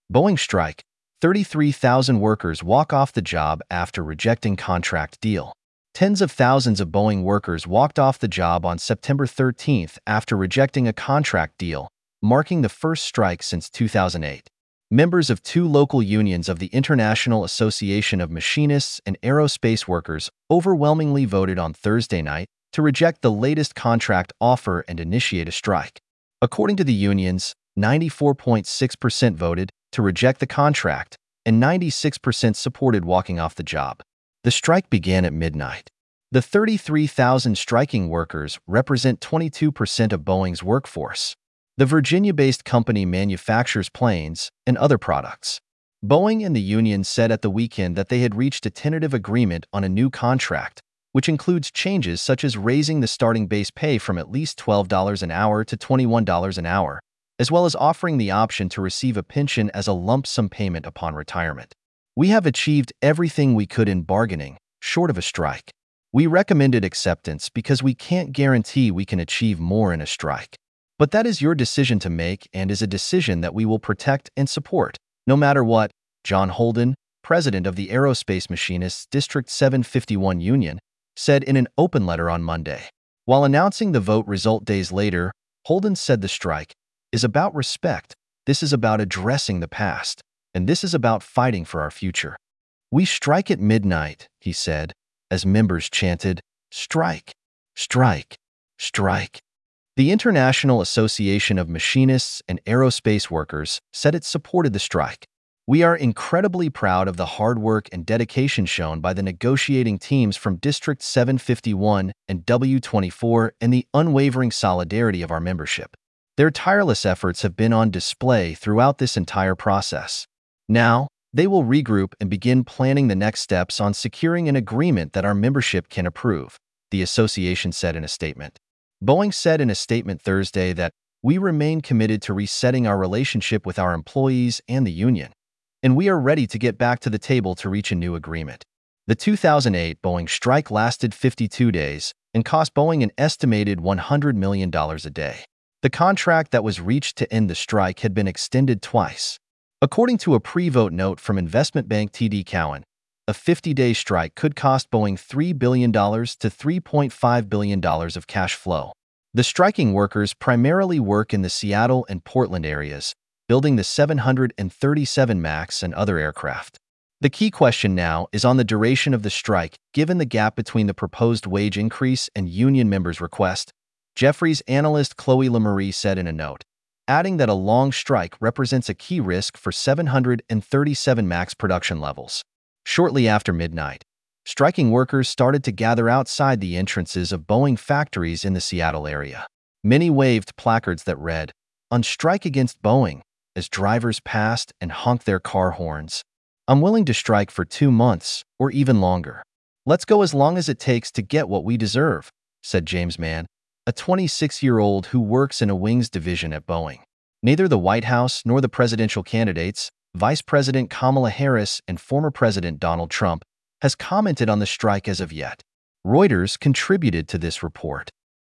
Boeing strike. 33,000 workers walk off the job after rejecting contract deal. Tens of thousands of Boeing workers walked off the job on September 13th after rejecting a contract deal, marking the first strike since 2008. Members of two local unions of the International Association of Machinists and Aerospace Workers overwhelmingly voted on Thursday night to reject the latest contract offer and initiate a strike. According to the unions, 94.6% voted to reject the contract, and 96% supported walking off the job. The strike began at midnight. The 33,000 striking workers represent 22% of Boeing's workforce. The Virginia-based company manufactures planes and other products. Boeing and the union said at the weekend that they had reached a tentative agreement on a new contract, which includes changes such as raising the starting base pay from at least $12 an hour to $21 an hour, as well as offering the option to receive a pension as a lump sum payment upon retirement. We have achieved everything we could in bargaining, short of a strike. We recommended acceptance because we can't guarantee we can achieve more in a strike. But that is your decision to make and is a decision that we will protect and support, no matter what, John Holden, president of the Aerospace Machinists District 751 Union, said in an open letter on Monday. While announcing the vote result days later, Holden said the strike is about respect, this is about addressing the past, and this is about fighting for our future. We strike at midnight, he said, as members chanted, "Strike! Strike! Strike!" The International Association of Machinists and Aerospace Workers said it supported the strike. We are incredibly proud of the hard work and dedication shown by the negotiating teams from District 751 and W24 and the unwavering solidarity of our membership. Their tireless efforts have been on display throughout this entire process. Now, they will regroup and begin planning the next steps on securing an agreement that our membership can approve, the association said in a statement. Boeing said in a statement Thursday that we remain committed to resetting our relationship with our employees and the union, and we are ready to get back to the table to reach a new agreement. The 2008 Boeing strike lasted 52 days and cost Boeing an estimated $100 million a day. The contract that was reached to end the strike had been extended twice. According to a pre-vote note from investment bank TD Cowen, a 50-day strike could cost Boeing $3 billion to $3.5 billion of cash flow. The striking workers primarily work in the Seattle and Portland areas, building the 737 MAX and other aircraft. The key question now is on the duration of the strike, given the gap between the proposed wage increase and union members' request, Jefferies analyst Chloe Lamarie said in a note, adding that a long strike represents a key risk for 737 MAX production levels. Shortly after midnight, striking workers started to gather outside the entrances of Boeing factories in the Seattle area. Many waved placards that read, "On strike against Boeing," as drivers passed and honked their car horns. "I'm willing to strike for 2 months or even longer. Let's go as long as it takes to get what we deserve," said James Mann, a 26-year-old who works in a wings division at Boeing. Neither the White House nor the presidential candidates, Vice President Kamala Harris and former President Donald Trump, has commented on the strike as of yet. Reuters contributed to this report.